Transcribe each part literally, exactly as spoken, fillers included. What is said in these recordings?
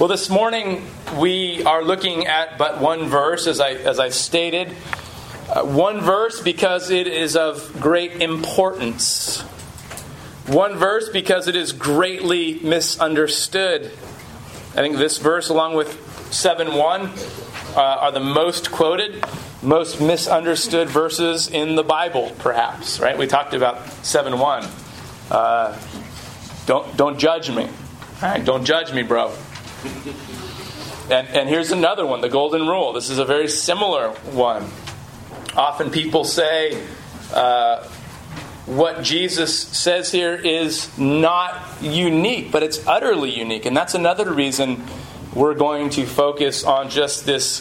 Well, this morning we are looking at but one verse, as I as I stated. Uh, one verse because it is of great importance. One verse because it is greatly misunderstood. I think this verse, along with seven one, uh, are the most quoted, most misunderstood verses in the Bible, perhaps. Right? We talked about seven one. Uh, don't don't judge me. All right? Don't judge me, bro. And, and here's another one, the golden rule. This is a very similar one. Often people say uh, what Jesus says here is not unique, but it's utterly unique. And that's another reason we're going to focus on just this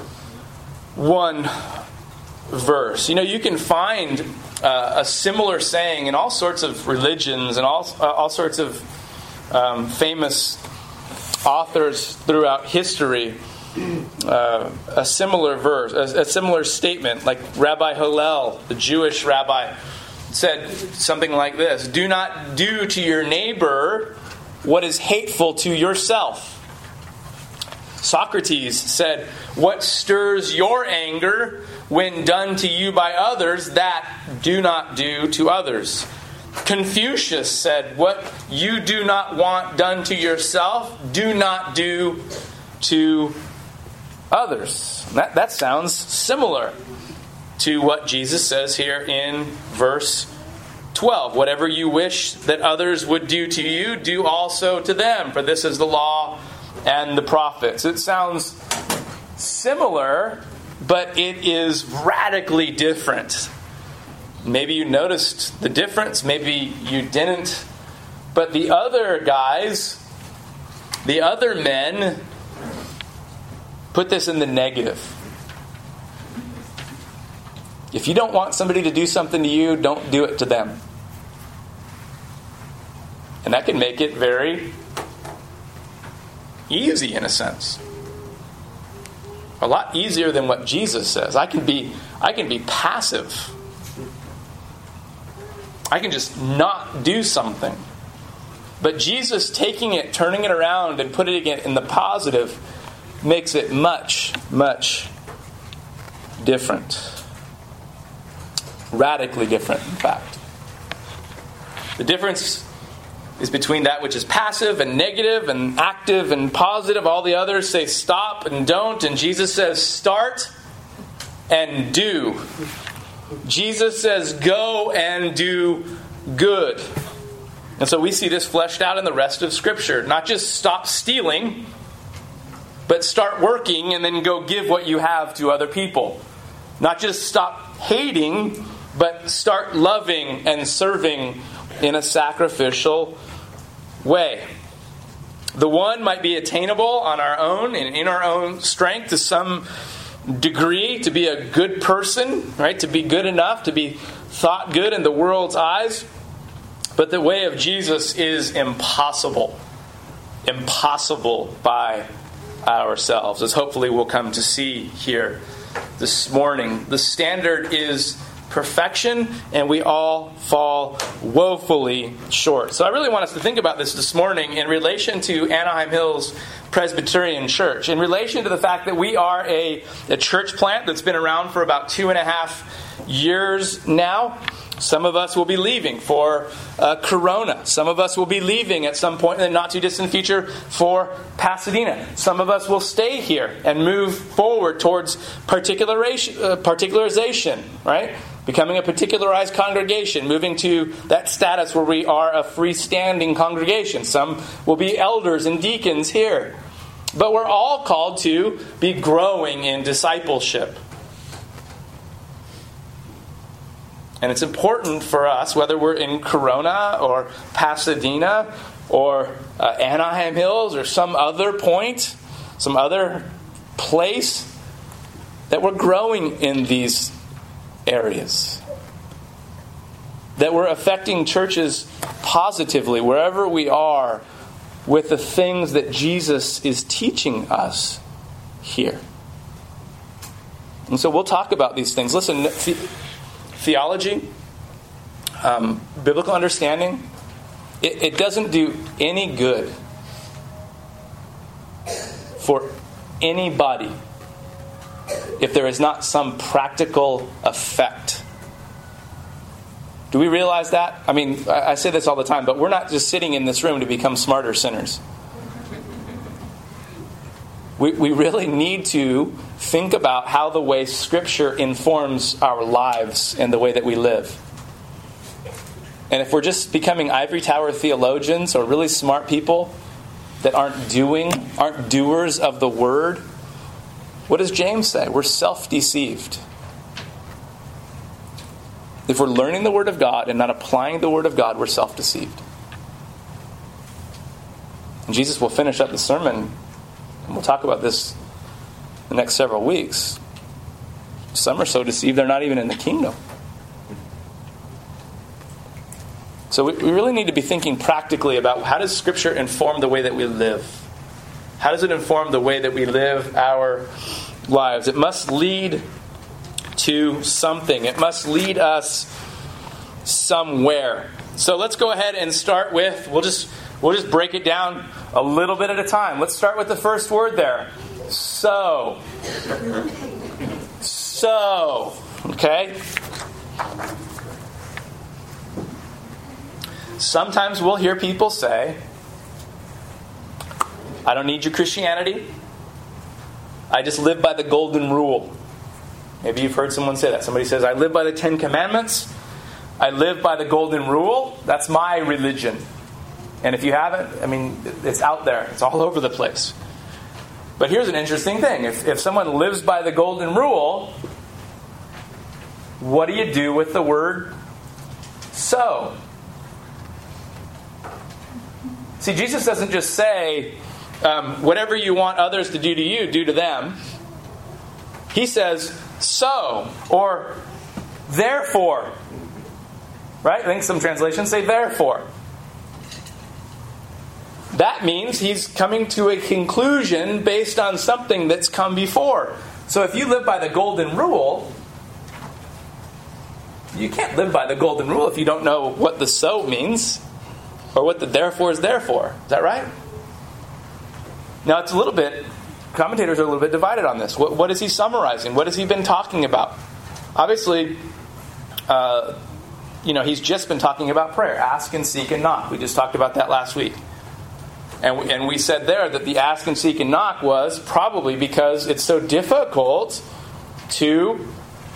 one verse. You know, you can find uh, a similar saying in all sorts of religions and all, uh, all sorts of um, famous authors throughout history, uh, a similar verse, a, a similar statement, like Rabbi Hillel, the Jewish rabbi, said something like this: "Do not do to your neighbor what is hateful to yourself." Socrates said, "What stirs your anger when done to you by others, that do not do to others." Confucius said, "What you do not want done to yourself, do not do to others." That, that sounds similar to what Jesus says here in verse twelve. "Whatever you wish that others would do to you, do also to them, for this is the law and the prophets." It sounds similar, but it is radically different. Maybe you noticed the difference, maybe you didn't. But the other guys, the other men, put this in the negative. If you don't want somebody to do something to you, don't do it to them. And that can make it very easy in a sense. A lot easier than what Jesus says. I can be, I can be passive. I can just not do something. But Jesus taking it, turning it around, and putting it in the positive makes it much, much different. Radically different, in fact. The difference is between that which is passive and negative and active and positive. All the others say stop and don't. And Jesus says start and do. Jesus says go and do good. And so we see this fleshed out in the rest of Scripture. Not just stop stealing, but start working and then go give what you have to other people. Not just stop hating, but start loving and serving in a sacrificial way. The one might be attainable on our own and in our own strength to some degree, to be a good person, right? To be good enough, to be thought good in the world's eyes. But the way of Jesus is impossible. Impossible by ourselves, as hopefully we'll come to see here this morning. The standard is perfection, and we all fall woefully short. So I really want us to think about this this morning in relation to Anaheim Hills Presbyterian Church, in relation to the fact that we are a, a church plant that's been around for about two and a half years now. Some of us will be leaving for uh, Corona. Some of us will be leaving at some point in the not too distant future for Pasadena. Some of us will stay here and move forward towards particularization, uh, particularization, right? Becoming a particularized congregation, moving to that status where we are a freestanding congregation. Some will be elders and deacons here. But we're all called to be growing in discipleship. And it's important for us, whether we're in Corona or Pasadena or uh, Anaheim Hills or some other point, some other place, that we're growing in these areas. That we're affecting churches positively wherever we are with the things that Jesus is teaching us here. And so we'll talk about these things. Listen, the, theology, um, biblical understanding, it, it doesn't do any good for anybody if there is not some practical effect. Do we realize that? I mean, I say this all the time, but we're not just sitting in this room to become smarter sinners. We, we really need to think about how the way Scripture informs our lives and the way that we live. And if we're just becoming ivory tower theologians or really smart people that aren't doing, aren't doers of the Word, what does James say? We're self-deceived. If we're learning the Word of God and not applying the Word of God, we're self-deceived. And Jesus will finish up the sermon, and we'll talk about this the next several weeks. Some are so deceived they're not even in the kingdom. So we, we really need to be thinking practically about how does Scripture inform the way that we live? How does it inform the way that we live our lives? It must lead to something. It must lead us somewhere. So let's go ahead and start with, we'll just we'll just break it down a little bit at a time. Let's start with the first word there. So. So. Okay? Sometimes we'll hear people say, I don't need your Christianity. I just live by the golden rule. Maybe you've heard someone say that. Somebody says, I live by the Ten Commandments. I live by the golden rule. That's my religion. And if you haven't, I mean, it's out there. It's all over the place. But here's an interesting thing. If, if someone lives by the golden rule, what do you do with the word so? See, Jesus doesn't just say, um, whatever you want others to do to you, do to them. He says, so, or therefore. Right? I think some translations say therefore. That means he's coming to a conclusion based on something that's come before. So if you live by the golden rule, you can't live by the golden rule if you don't know what the so means or what the therefore is there for. Is that right? Now it's a little bit, commentators are a little bit divided on this. What, what is he summarizing? What has he been talking about? Obviously, uh, you know, he's just been talking about prayer. Ask and seek and knock. We just talked about that last week. And we, and we said there that the ask and seek and knock was probably because it's so difficult to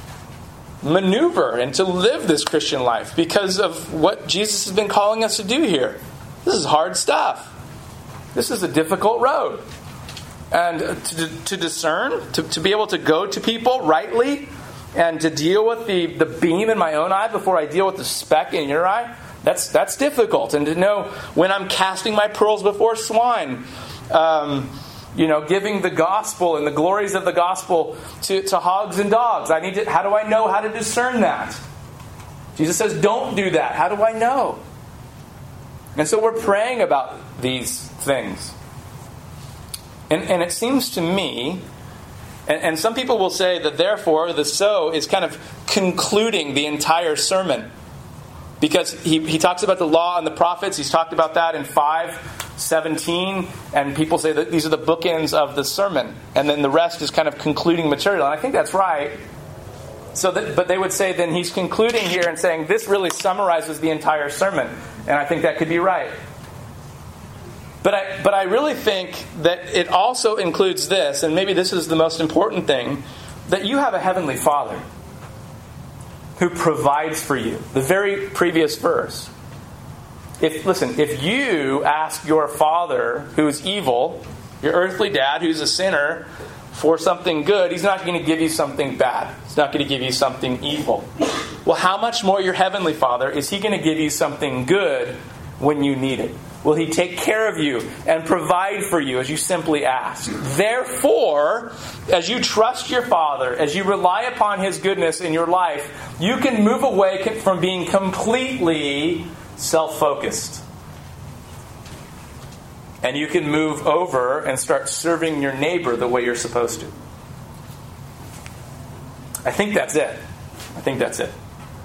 maneuver and to live this Christian life because of what Jesus has been calling us to do here. This is hard stuff. This is a difficult road. And to, to discern, to, to be able to go to people rightly and to deal with the, the beam in my own eye before I deal with the speck in your eye, That's that's difficult. And to know when I'm casting my pearls before swine, um, you know, giving the gospel and the glories of the gospel to, to hogs and dogs. I need to. How do I know how to discern that? Jesus says, "Don't do that." How do I know? And so we're praying about these things, and and it seems to me, and, and some people will say that therefore the so is kind of concluding the entire sermon. Because he, he talks about the law and the prophets. He's talked about that in five seventeen. And people say that these are the bookends of the sermon. And then the rest is kind of concluding material. And I think that's right. So, that, But they would say then he's concluding here and saying this really summarizes the entire sermon. And I think that could be right. But I, but I really think that it also includes this, and maybe this is the most important thing, that you have a heavenly Father who provides for you. The very previous verse. If listen, if you ask your father who's evil, your earthly dad who's a sinner, for something good, he's not going to give you something bad. He's not going to give you something evil. Well, how much more your heavenly Father is he going to give you something good when you need it? Will he take care of you and provide for you as you simply ask? Therefore, as you trust your Father, as you rely upon his goodness in your life, you can move away from being completely self-focused. And you can move over and start serving your neighbor the way you're supposed to. I think that's it. I think that's it.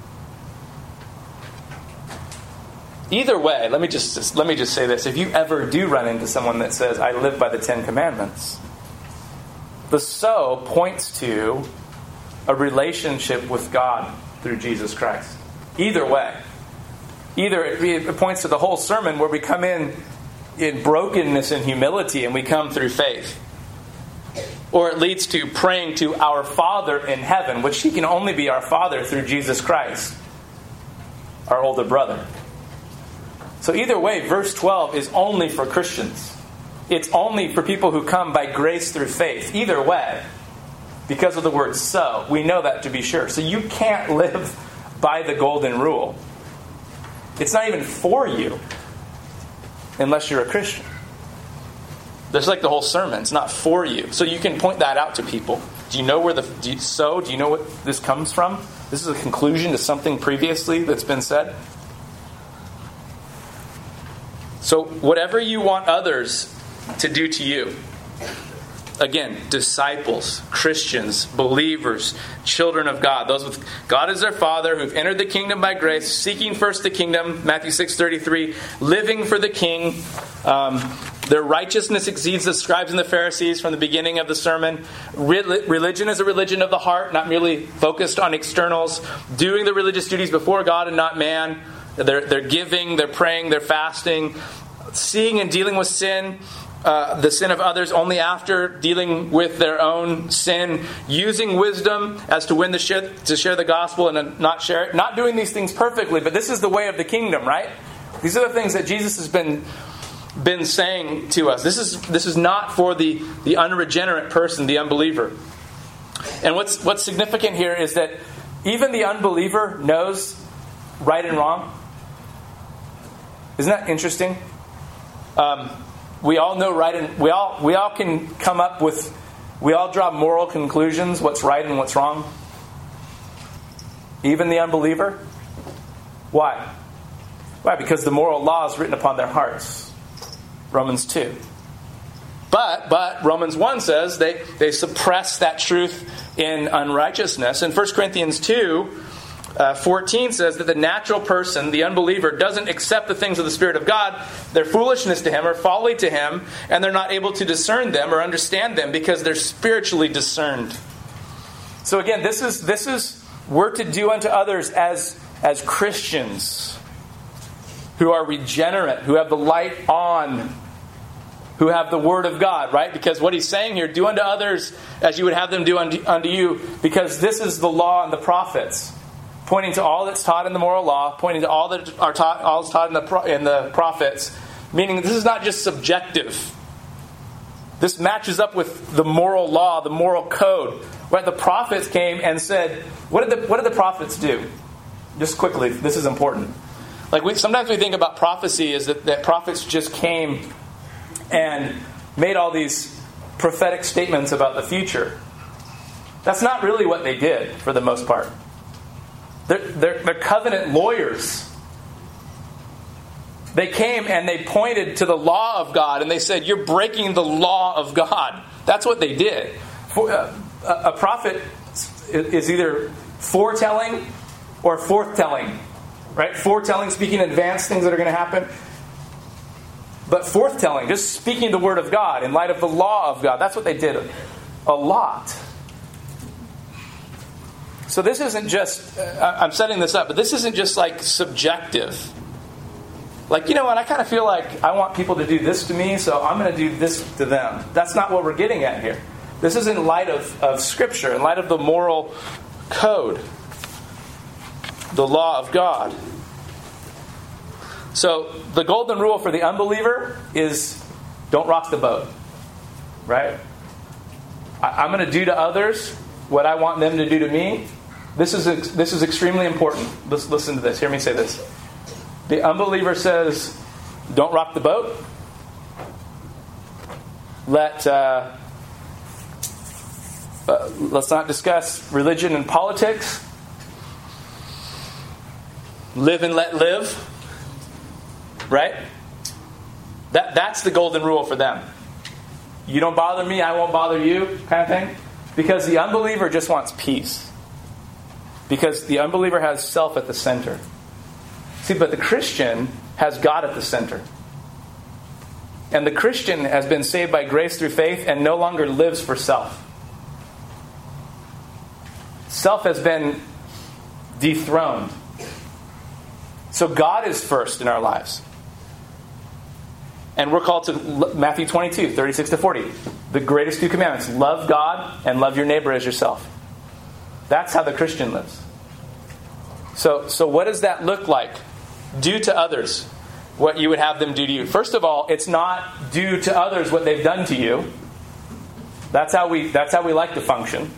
Either way, let me just, just let me just say this. If you ever do run into someone that says, I live by the Ten Commandments, The so points to a relationship with God through Jesus Christ. Either way. Either it points to the whole sermon where we come in in brokenness and humility and we come through faith. Or it leads to praying to our Father in heaven, which He can only be our Father through Jesus Christ, our older brother. So either way, verse twelve is only for Christians. It's only for people who come by grace through faith. Either way, because of the word so. We know that to be sure. So you can't live by the golden rule. It's not even for you unless you're a Christian. That's like the whole sermon. It's not for you. So you can point that out to people. Do you know where the do you, so? Do you know what this comes from? This is a conclusion to something previously that's been said. So whatever you want others to do to you. Again, disciples, Christians, believers, children of God. Those with God as their Father, who've entered the kingdom by grace, seeking first the kingdom, Matthew six thirty-three, living for the King. Um, their righteousness exceeds the scribes and the Pharisees from the beginning of the sermon. Religion is a religion of the heart, not merely focused on externals. Doing the religious duties before God and not man. They're, they're giving, they're praying, they're fasting. Seeing and dealing with sin. Uh, the sin of others only after dealing with their own sin, using wisdom as to when to share, to share the gospel and not share it. Not doing these things perfectly, but this is the way of the kingdom, right? These are the things that Jesus has been been saying to us. This is this is not for the, the unregenerate person, the unbeliever. And what's what's significant here is that even the unbeliever knows right and wrong. Isn't that interesting? Um, We all know right, and we all we all can come up with, we all draw moral conclusions, what's right and what's wrong. Even the unbeliever. Why? Why? Because the moral law is written upon their hearts. Romans two. But but Romans one says they, they suppress that truth in unrighteousness. And First Corinthians two Uh, fourteen says that the natural person, the unbeliever, doesn't accept the things of the Spirit of God. They're foolishness to him or folly to him, and they're not able to discern them or understand them because they're spiritually discerned. So again, this is this is we're to do unto others as as Christians who are regenerate, who have the light on, who have the Word of God, right? Because what he's saying here, do unto others as you would have them do unto, unto you, because this is the law and the prophets. Pointing to all that's taught in the moral law, pointing to all that are taught, all that's taught in the in the prophets. Meaning, this is not just subjective. This matches up with the moral law, the moral code. Right? The prophets came and said, "What did the what did the prophets do?" Just quickly, this is important. Like we sometimes we think about prophecy is that, that prophets just came and made all these prophetic statements about the future. That's not really what they did for the most part. They're, they're, they're covenant lawyers. They came and they pointed to the law of God and they said, "You're breaking the law of God." That's what they did. For, uh, a prophet is either foretelling or forthtelling, right? Foretelling, speaking in advance things that are going to happen. But forthtelling, just speaking the word of God in light of the law of God. That's what they did a lot. So this isn't just, uh, I'm setting this up, but this isn't just like subjective. Like, you know what, I kind of feel like I want people to do this to me, so I'm going to do this to them. That's not what we're getting at here. This is in light of, of Scripture, in light of the moral code, the law of God. So the golden rule for the unbeliever is don't rock the boat. Right? I, I'm going to do to others what I want them to do to me. This is this is extremely important. Let's listen to this. Hear me say this. The unbeliever says, "Don't rock the boat. Let uh, uh, let's not discuss religion and politics. Live and let live." Right? That that's the golden rule for them. You don't bother me, I won't bother you, kind of thing. Because the unbeliever just wants peace. Because the unbeliever has self at the center. See, but the Christian has God at the center. And the Christian has been saved by grace through faith and no longer lives for self. Self has been dethroned. So God is first in our lives. And we're called to Matthew twenty-two, thirty-six to forty. The greatest two commandments. Love God and love your neighbor as yourself. That's how the Christian lives. So, so what does that look like? Do to others what you would have them do to you. First of all, it's not do to others what they've done to you. That's how we, that's how we like to function.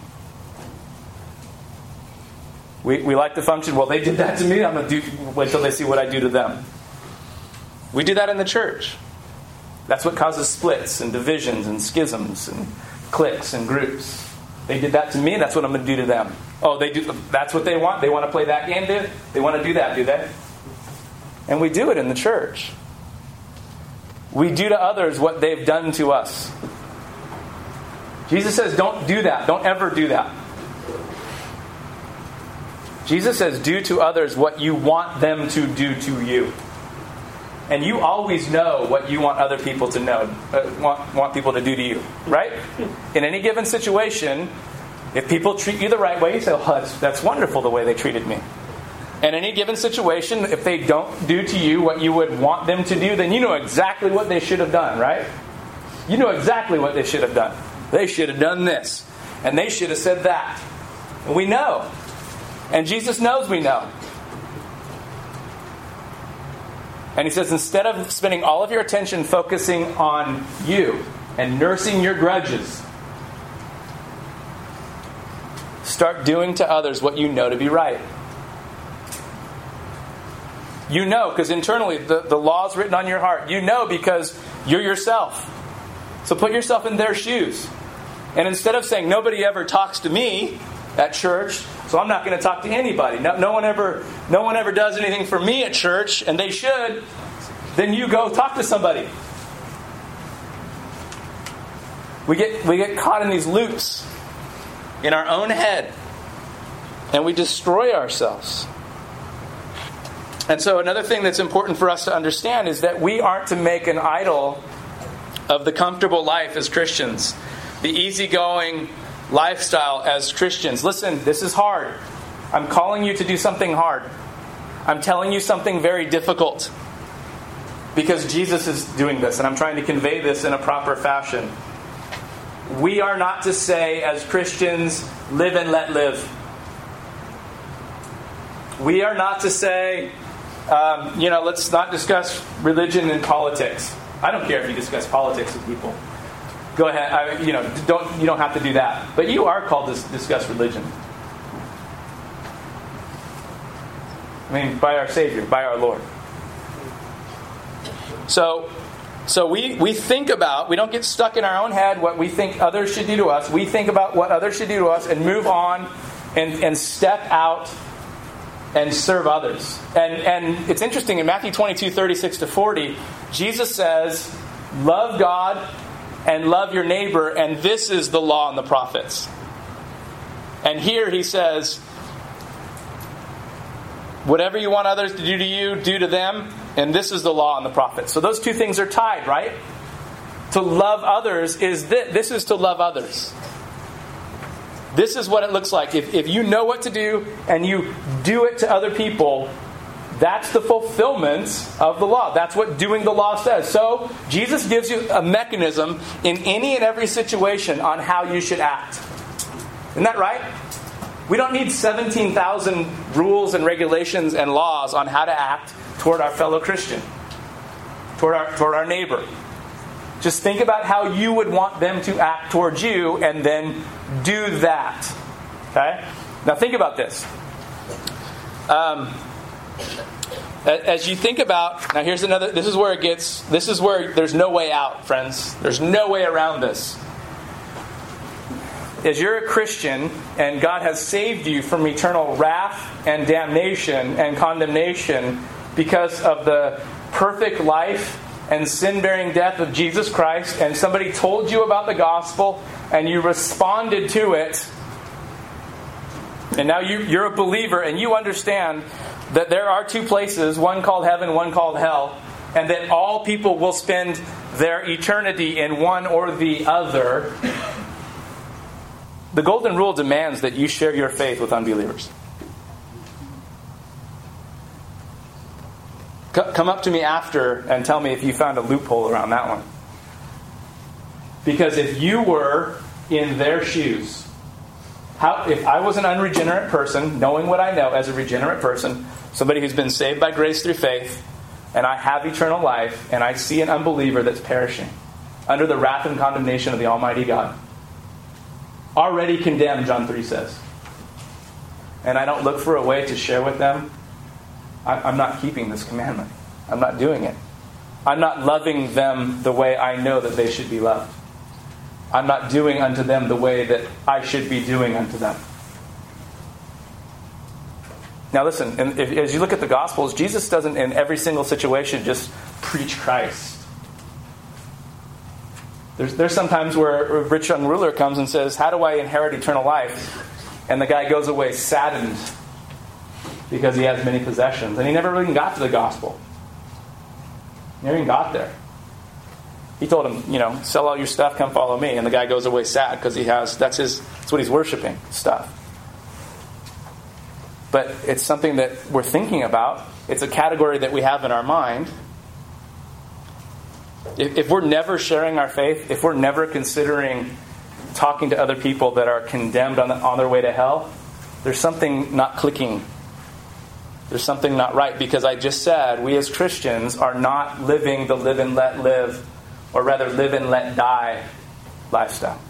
We, we like to function, well, they did that to me, I'm going to do, wait till they see what I do to them. We do that in the church. That's what causes splits and divisions and schisms and cliques and groups. They did that to me, that's what I'm going to do to them. Oh, they do. That's what they want? They want to play that game, do they? want to do that, do they? And we do it in the church. We do to others what they've done to us. Jesus says, don't do that. Don't ever do that. Jesus says, do to others what you want them to do to you. And you always know what you want other people to know, uh, want, want people to do to you, right? In any given situation, if people treat you the right way, you say, oh, that's, that's wonderful the way they treated me. In any given situation, if they don't do to you what you would want them to do, then you know exactly what they should have done, right? You know exactly what they should have done. They should have done this. And they should have said that. And we know. And Jesus knows we know. And he says, instead of spending all of your attention focusing on you and nursing your grudges, start doing to others what you know to be right. You know, because internally the, the law is written on your heart. You know because you're yourself. So put yourself in their shoes. And instead of saying, nobody ever talks to me at church, so I'm not going to talk to anybody. No, no one ever, no one ever does anything for me at church, and they should. Then you go talk to somebody. We get we get caught in these loops in our own head, and we destroy ourselves. And so another thing that's important for us to understand is that we aren't to make an idol of the comfortable life as Christians, the easygoing lifestyle as Christians. Listen, this is hard. I'm calling you to do something hard. I'm telling you something very difficult because Jesus is doing this, and I'm trying to convey this in a proper fashion. We are not to say as Christians, live and let live. We are not to say, um, you know, let's not discuss religion and politics. I don't care if you discuss politics with people. Go ahead. I, you know, don't you don't have to do that. But you are called to discuss religion. I mean, by our Savior, by our Lord. So, so we we think about. We don't get stuck in our own head what we think others should do to us. We think about what others should do to us and move on, and and step out and serve others. And and it's interesting in Matthew twenty-two, thirty-six to forty, Jesus says, "Love God and love your neighbor, and this is the law and the prophets." And here he says, whatever you want others to do to you, do to them, and this is the law and the prophets. So those two things are tied, right? To love others is this. This is to love others. This is what it looks like. If, if you know what to do and you do it to other people, that's the fulfillment of the law. That's what doing the law says. So, Jesus gives you a mechanism in any and every situation on how you should act. Isn't that right? We don't need seventeen thousand rules and regulations and laws on how to act toward our fellow Christian, toward our, toward our neighbor. Just think about how you would want them to act towards you and then do that. Okay? Now think about this. Um... As you think about, now here's another, this is where it gets, this is where there's no way out, friends. There's no way around this. As you're a Christian and God has saved you from eternal wrath and damnation and condemnation because of the perfect life and sin-bearing death of Jesus Christ, and somebody told you about the gospel and you responded to it, and now you, you're a believer and you understand that there are two places, one called heaven, one called hell, and that all people will spend their eternity in one or the other. The golden rule demands that you share your faith with unbelievers. C- come up to me after and tell me if you found a loophole around that one. Because if you were in their shoes, how, if I was an unregenerate person, knowing what I know as a regenerate person, somebody who's been saved by grace through faith, and I have eternal life, and I see an unbeliever that's perishing under the wrath and condemnation of the Almighty God, already condemned, John three says, and I don't look for a way to share with them, I'm not keeping this commandment. I'm not doing it. I'm not loving them the way I know that they should be loved. I'm not doing unto them the way that I should be doing unto them. Now listen, and if, as you look at the Gospels, Jesus doesn't in every single situation just preach Christ. There's, there's sometimes where a rich young ruler comes and says, how do I inherit eternal life? And the guy goes away saddened because he has many possessions. And he never really got to the gospel. He never even got there. He told him, you know, sell all your stuff, come follow me. And the guy goes away sad because he has, that's his, that's what he's worshiping, stuff. But it's something that we're thinking about. It's a category that we have in our mind. If, if we're never sharing our faith, if we're never considering talking to other people that are condemned on, the, on their way to hell, there's something not clicking. There's something not right. Because I just said, we as Christians are not living the live and let live, or rather live and let die lifestyle.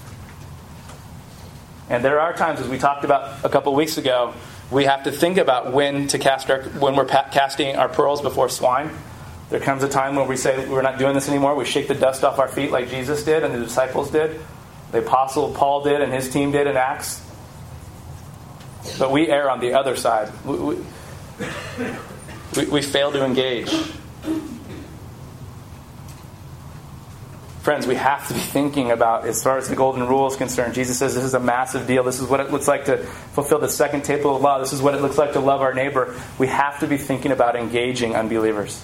And there are times, as we talked about a couple weeks ago, we have to think about when to cast our, when we're pa- casting our pearls before swine. There comes a time when we say we're not doing this anymore. We shake the dust off our feet like Jesus did and the disciples did. The apostle Paul did and his team did in Acts. But we err on the other side. We, we, we, we fail to engage. Friends, we have to be thinking about, as far as the golden rule is concerned, Jesus says this is a massive deal. This is what it looks like to fulfill the second table of law. This is what it looks like to love our neighbor. We have to be thinking about engaging unbelievers.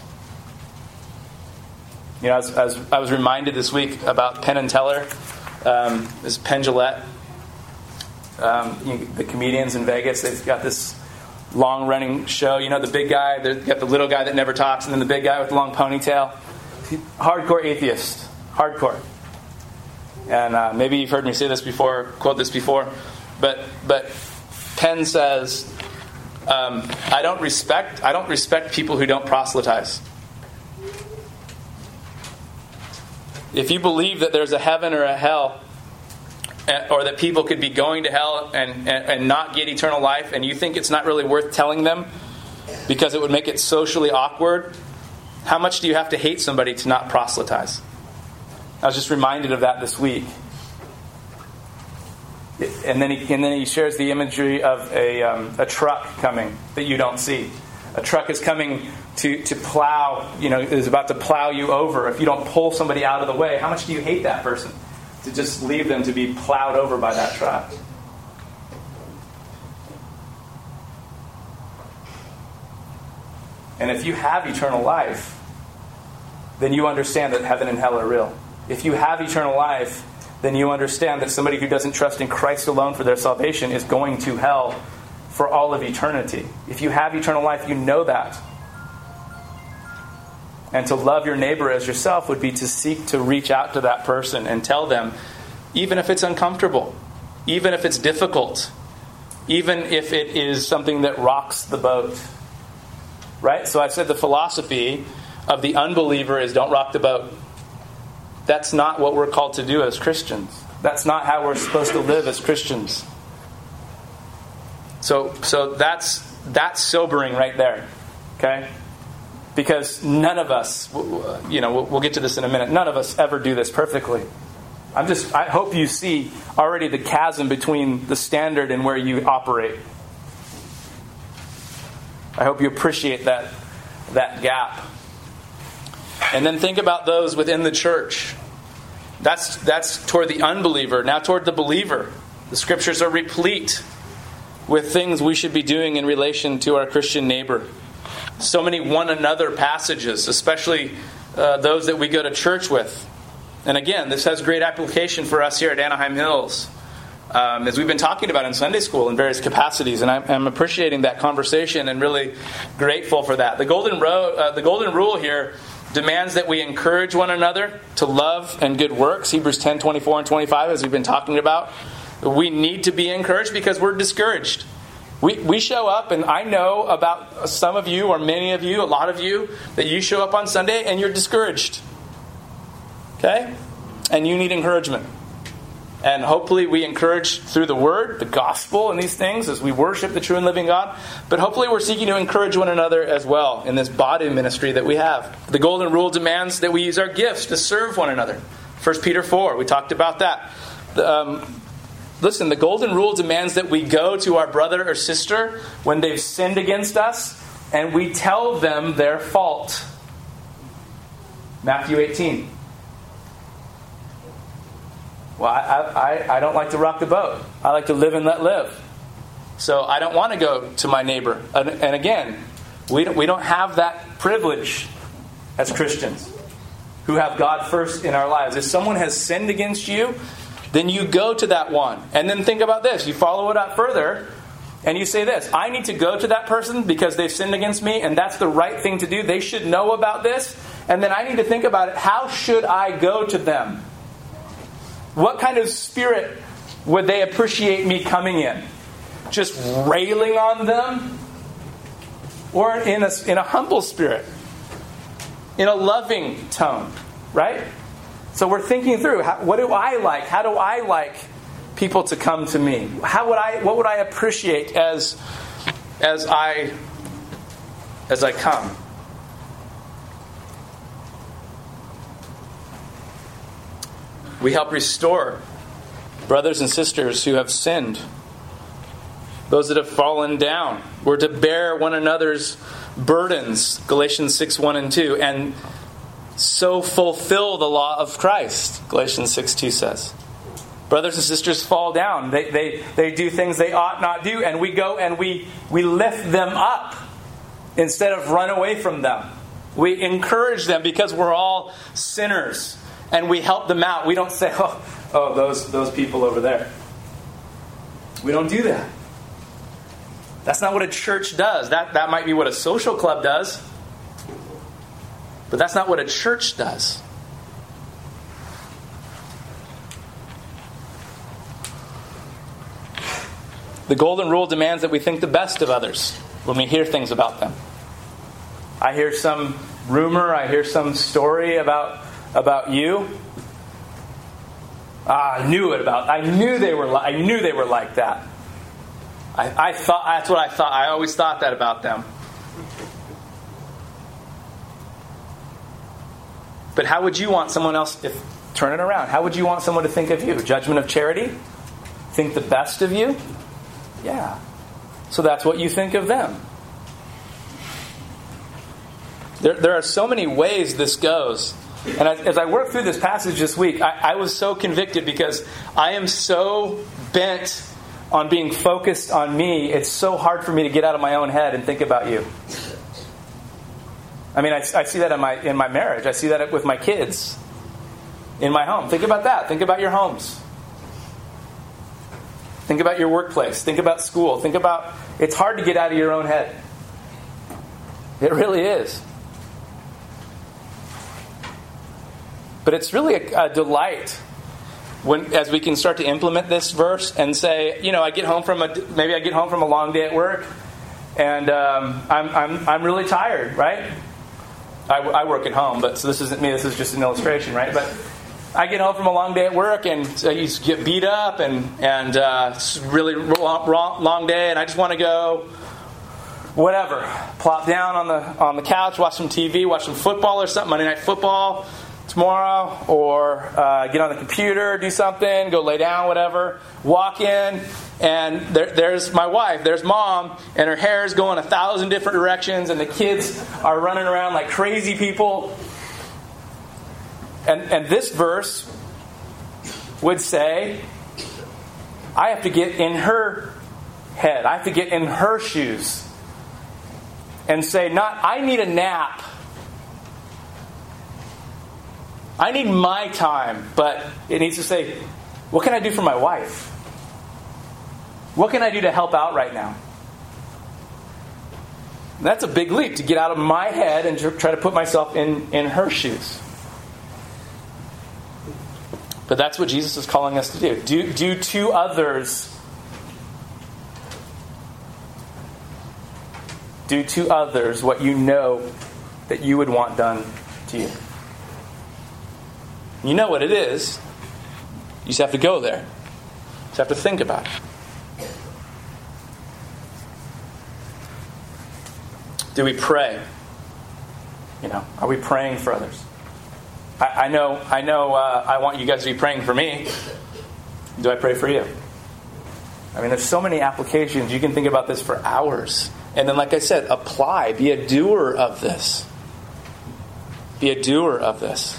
You know, as, as I was reminded this week about Penn and Teller, um, this Penn Jillette, um, you know, the comedians in Vegas, they've got this long-running show. You know, the big guy, they've got the little guy that never talks, and then the big guy with the long ponytail. Hardcore atheist. Hardcore. And uh, maybe you've heard me say this before, quote this before, but but Penn says, um, I don't respect I don't respect people who don't proselytize. If you believe that there's a heaven or a hell, or that people could be going to hell and, and, and not get eternal life, and you think it's not really worth telling them because it would make it socially awkward, how much do you have to hate somebody to not proselytize? I was just reminded of that this week. And then he, and then he shares the imagery of a, um, a truck coming that you don't see. A truck is coming to, to plow, you know, is about to plow you over. If you don't pull somebody out of the way, how much do you hate that person? To just leave them to be plowed over by that truck. And if you have eternal life, then you understand that heaven and hell are real. If you have eternal life, then you understand that somebody who doesn't trust in Christ alone for their salvation is going to hell for all of eternity. If you have eternal life, you know that. And to love your neighbor as yourself would be to seek to reach out to that person and tell them, even if it's uncomfortable, even if it's difficult, even if it is something that rocks the boat. Right? So I said the philosophy of the unbeliever is don't rock the boat. That's not what we're called to do as Christians. That's not how we're supposed to live as Christians. So, so that's that's sobering right there, okay? Because none of us, you know, we'll, we'll get to this in a minute. None of us ever do this perfectly. I'm just. I hope you see already the chasm between the standard and where you operate. I hope you appreciate that that gap. And then think about those within the church. That's that's toward the unbeliever. Now toward the believer. The scriptures are replete with things we should be doing in relation to our Christian neighbor. So many one another passages, especially uh, those that we go to church with. And again, this has great application for us here at Anaheim Hills. Um, as we've been talking about in Sunday school in various capacities, and I'm, I'm appreciating that conversation and really grateful for that. The golden, ro- uh, the golden rule here demands that we encourage one another to love and good works. Hebrews ten, twenty-four and twenty-five, as we've been talking about. We need to be encouraged because we're discouraged. We we show up, and I know about some of you, or many of you, a lot of you, that you show up on Sunday and you're discouraged. Okay? And you need encouragement. And hopefully we encourage through the Word, the gospel, and these things as we worship the true and living God. But hopefully we're seeking to encourage one another as well in this body ministry that we have. The golden rule demands that we use our gifts to serve one another. First Peter four, we talked about that. Um, listen, the golden rule demands that we go to our brother or sister when they've sinned against us, and we tell them their fault. Matthew eighteen. Well, I, I, I don't like to rock the boat. I like to live and let live. So I don't want to go to my neighbor. And, and again, we don't, we don't have that privilege as Christians who have God first in our lives. If someone has sinned against you, then you go to that one. And then think about this. You follow it up further, and you say this. I need to go to that person because they've sinned against me, and that's the right thing to do. They should know about this. And then I need to think about it. How should I go to them? What kind of spirit would they appreciate me coming in? Just railing on them? Or in a, in a humble spirit? In a loving tone? Right? So we're thinking through, how, what do I like? How do I like people to come to me? How would I? What would I appreciate as, as I as I come? We help restore brothers and sisters who have sinned, those that have fallen down. We're to bear one another's burdens, Galatians six, one and two, and so fulfill the law of Christ, Galatians six, two says. Brothers and sisters fall down. They, they, they do things they ought not do, and we go and we, we lift them up instead of run away from them. We encourage them because we're all sinners. And we help them out. We don't say, oh, oh, those those people over there. We don't do that. That's not what a church does. That, that might be what a social club does. But that's not what a church does. The golden rule demands that we think the best of others when we hear things about them. I hear some rumor, I hear some story about About you, ah, I knew it about. I knew they were. I knew they were like that. I, I thought that's what I thought. I always thought that about them. But how would you want someone else? If turn it around, how would you want someone to think of you? Judgment of charity? Think the best of you? Yeah. So that's what you think of them. There, there are so many ways this goes. And as I worked through this passage this week, I, I was so convicted because I am so bent on being focused on me. It's so hard for me to get out of my own head and think about you. I mean, I, I see that in my in my marriage. I see that with my kids in my home. Think about that. Think about your homes. Think about your workplace. Think about school. Think about... It's hard to get out of your own head. It really is. But it's really a, a delight when, as we can start to implement this verse and say, you know, I get home from a maybe I get home from a long day at work, and um, I'm I'm I'm really tired, right? I, I work at home, but so this isn't me. This is just an illustration, right? But I get home from a long day at work, and uh, you get beat up, and and uh, it's a really long, long day, and I just want to go, whatever, plop down on the on the couch, watch some T V, watch some football or something, Monday Night Football tomorrow, or uh, get on the computer, do something, go lay down, whatever, walk in, and there, there's my wife, there's mom, and her hair is going a thousand different directions, and the kids are running around like crazy people. And, and this verse would say, I have to get in her head, I have to get in her shoes, and say, not, I need a nap, I need my time, but it needs to say, what can I do for my wife? What can I do to help out right now? And that's a big leap, to get out of my head and try to put myself in, in her shoes. But that's what Jesus is calling us to do. Do, do to others. Do to others what you know that you would want done to you. You know what it is. You just have to go there. You just have to think about it. Do we pray? You know, are we praying for others? I, I know, I know. Uh, I want you guys to be praying for me. Do I pray for you? I mean, there's so many applications. You can think about this for hours, and then, like I said, apply. Be a doer of this. Be a doer of this.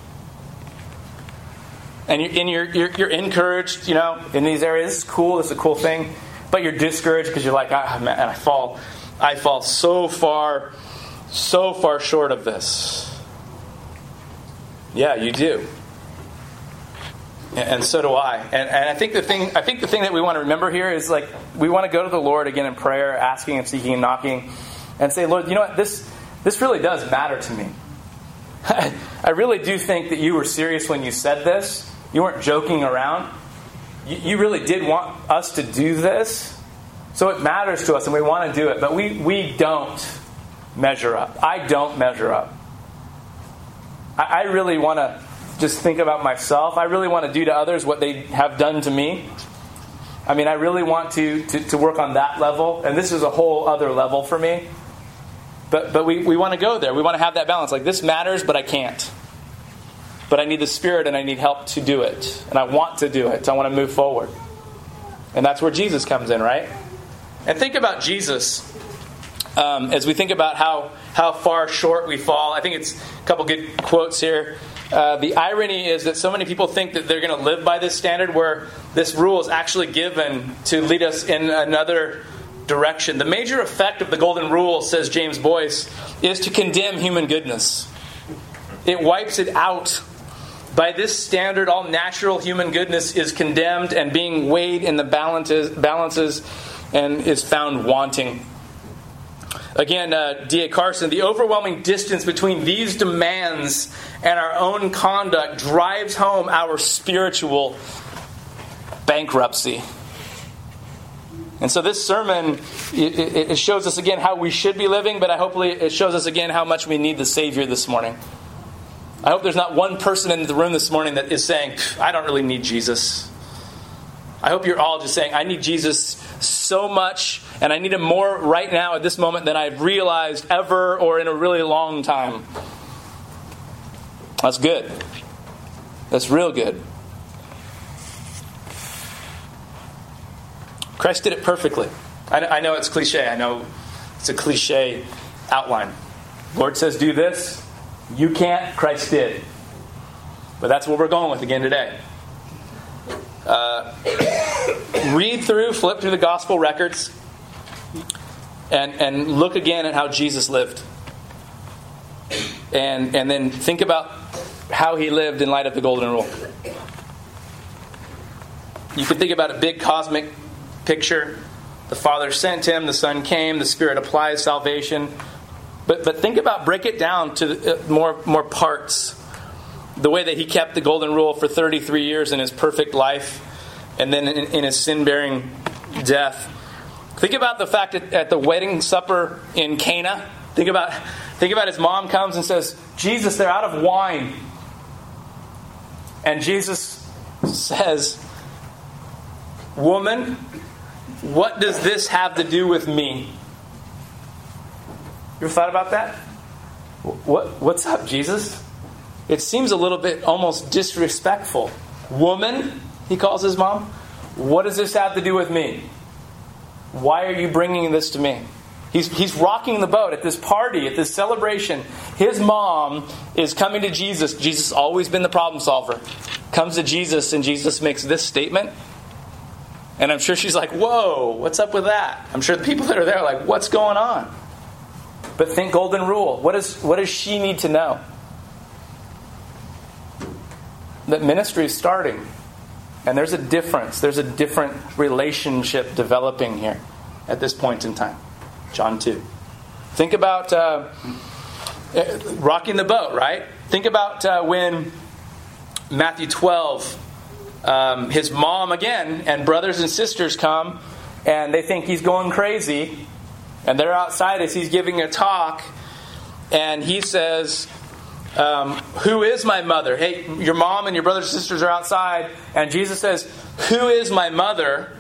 And you're, and you're, you're, you're encouraged, you know, in these areas. This is cool. This is a cool thing. But you're discouraged because you're like, ah, man, I fall. I fall so far, so far short of this. Yeah, you do, and so do I. And, and I think the thing, I think the thing that we want to remember here is, like, we want to go to the Lord again in prayer, asking and seeking and knocking, and say, Lord, you know what? This this really does matter to me. I really do think that you were serious when you said this. You weren't joking around. You, you really did want us to do this. So it matters to us, and we want to do it. But we, we don't measure up. I don't measure up. I, I really want to just think about myself. I really want to do to others what they have done to me. I mean, I really want to, to, to work on that level. And this is a whole other level for me. But but we, we want to go there. We want to have that balance. Like, this matters, but I can't. But I need the Spirit, and I need help to do it. And I want to do it. I want to move forward. And that's where Jesus comes in, right? And think about Jesus um, as we think about how, how far short we fall. I think it's a couple good quotes here. Uh, the irony is that so many people think that they're going to live by this standard, where this rule is actually given to lead us in another direction. The major effect of the golden rule, says James Boyce, is to condemn human goodness. It wipes it out. By this standard, all natural human goodness is condemned and being weighed in the balances, balances and is found wanting. Again, uh, D A Carson, the overwhelming distance between these demands and our own conduct drives home our spiritual bankruptcy. And so this sermon, it, it shows us again how we should be living, but I hopefully it shows us again how much we need the Savior this morning. I hope there's not one person in the room this morning that is saying, I don't really need Jesus. I hope you're all just saying, I need Jesus so much, and I need him more right now at this moment than I've realized ever or in a really long time. That's good. That's real good. Christ did it perfectly. I, I know it's cliche. I know it's a cliche outline. Lord says, do this. You can't. Christ did. But that's what we're going with again today. Uh, read through, flip through the gospel records, and and look again at how Jesus lived. And and then think about how he lived in light of the golden rule. You can think about a big cosmic picture. The Father sent him, the Son came, the Spirit applies salvation. But but think about, break it down to more more parts. The way that he kept the golden rule for thirty-three years in his perfect life, and then in, in his sin-bearing death. Think about the fact that at the wedding supper in Cana, think about think about his mom comes and says, Jesus, they're out of wine. And Jesus says, woman, what does this have to do with me? You ever thought about that? What what's up, Jesus? It seems a little bit almost disrespectful. Woman, he calls his mom. What does this have to do with me? Why are you bringing this to me? He's he's rocking the boat at this party, at this celebration. His mom is coming to Jesus. Jesus has always been the problem solver. Comes to Jesus, and Jesus makes this statement. And I'm sure she's like, whoa, what's up with that? I'm sure the people that are there are like, what's going on? But think golden rule. What is what does she need to know? That ministry is starting. And there's a difference. There's a different relationship developing here at this point in time. John two. Think about uh, rocking the boat, right? Think about uh, when Matthew twelve, um, his mom again and brothers and sisters come and they think he's going crazy. And they're outside as he's giving a talk. And he says, um, who is my mother? Hey, your mom and your brothers and sisters are outside. And Jesus says, who is my mother?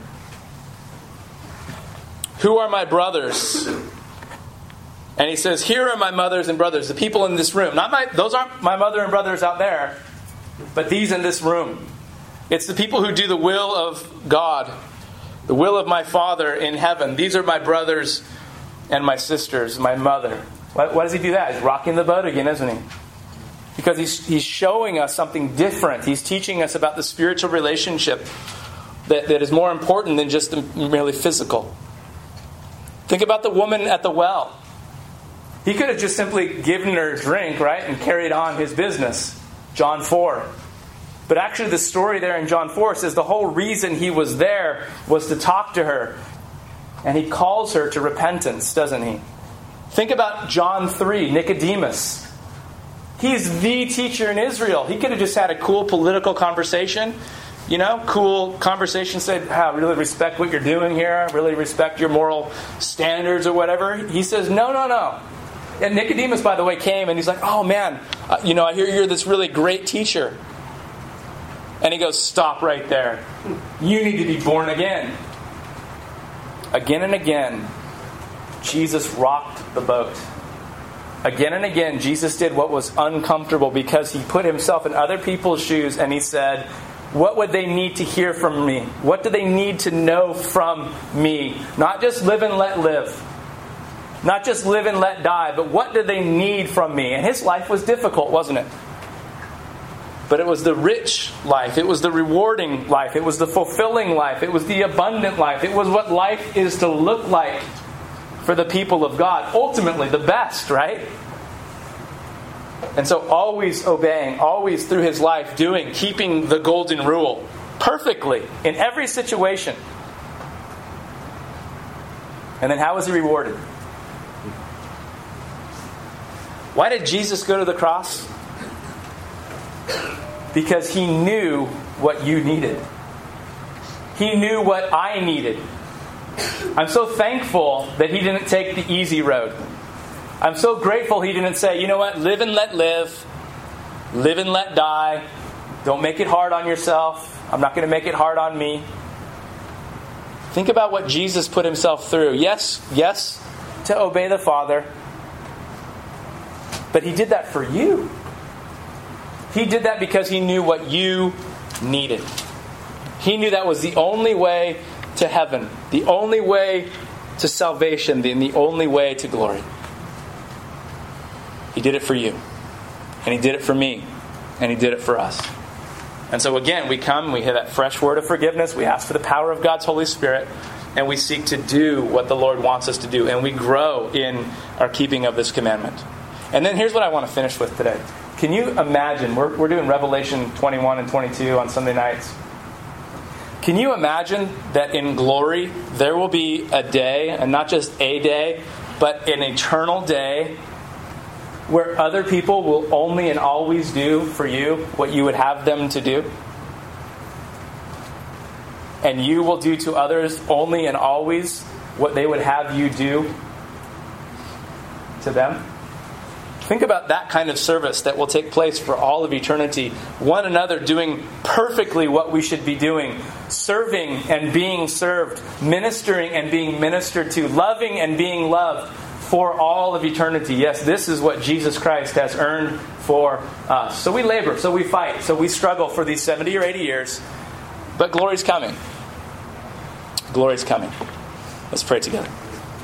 Who are my brothers? And he says, here are my mothers and brothers, the people in this room. Not my; those aren't my mother and brothers out there, but these in this room. It's the people who do the will of God, the will of my Father in heaven. These are my brothers and my sisters, my mother. Why, why does he do that? He's rocking the boat again, isn't he? Because he's, he's showing us something different. He's teaching us about the spiritual relationship that, that is more important than just merely physical. Think about the woman at the well. He could have just simply given her a drink, right, and carried on his business. John four. But actually the story there in John four says the whole reason he was there was to talk to her. And he calls her to repentance, doesn't he? Think about John three, Nicodemus. He's the teacher in Israel. He could have just had a cool political conversation. You know, cool conversation, said, I really respect what you're doing here. I really respect your moral standards or whatever. He says, no, no, no. And Nicodemus, by the way, came and he's like, oh man, uh, you know, I hear you're this really great teacher. And he goes, stop right there. You need to be born again. Again and again, Jesus rocked the boat. Again and again, Jesus did what was uncomfortable because he put himself in other people's shoes and he said, what would they need to hear from me? What do they need to know from me? Not just live and let live. Not just live and let die, but what do they need from me? And his life was difficult, wasn't it? But it was the rich life. It was the rewarding life. It was the fulfilling life. It was the abundant life. It was what life is to look like for the people of God. Ultimately, the best, right? And so always obeying, always through his life doing, keeping the golden rule perfectly in every situation. And then how was he rewarded? Why did Jesus go to the cross? Because he knew what you needed. He knew what I needed. I'm so thankful that he didn't take the easy road. I'm so grateful he didn't say, you know what, live and let live. Live and let die. Don't make it hard on yourself. I'm not going to make it hard on me. Think about what Jesus put himself through. Yes, yes, to obey the Father. But he did that for you. He did that because he knew what you needed. He knew that was the only way to heaven, the only way to salvation, and the only way to glory. He did it for you. And he did it for me. And he did it for us. And so again, we come, we hear that fresh word of forgiveness, we ask for the power of God's Holy Spirit, and we seek to do what the Lord wants us to do. And we grow in our keeping of this commandment. And then here's what I want to finish with today. Can you imagine, we're, we're doing Revelation twenty-one and twenty-two on Sunday nights. Can you imagine that in glory there will be a day, and not just a day, but an eternal day where other people will only and always do for you what you would have them to do? And you will do to others only and always what they would have you do to them? Think about that kind of service that will take place for all of eternity. One another doing perfectly what we should be doing. Serving and being served. Ministering and being ministered to. Loving and being loved for all of eternity. Yes, this is what Jesus Christ has earned for us. So we labor, so we fight, so we struggle for these seventy or eighty years. But glory's coming. Glory's coming. Let's pray together.